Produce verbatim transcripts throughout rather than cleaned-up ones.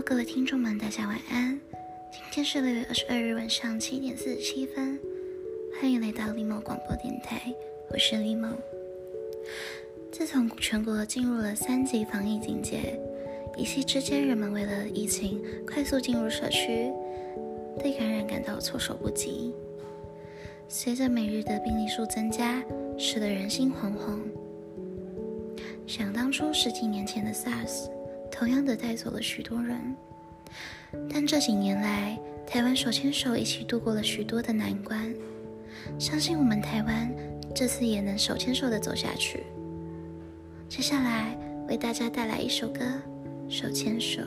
各位听众们，大家晚安。今天是六月二十二日晚上七点四十七分，欢迎来到立某广播电台，我是立某。自从全国进入了三级防疫警戒，一夕之间，人们为了疫情快速进入社区，对感染感到措手不及。随着每日的病例数增加，使得人心惶惶。想当初十几年前的 SARS， 同样的带走了许多人，但这几年来，台湾手牵手一起度过了许多的难关。相信我们台湾这次也能手牵手的走下去。接下来为大家带来一首歌《手牵手》。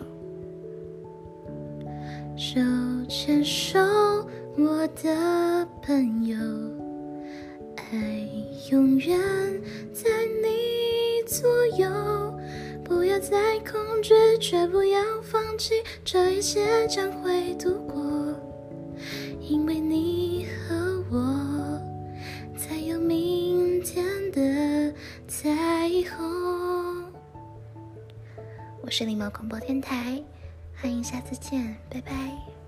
手牵手，我的朋友，爱永远在你左右，不要再恐惧，却不要放弃，这一切将会度过，因为你和我才有明天的彩虹。我是立某广播电台，欢迎下次见，拜拜。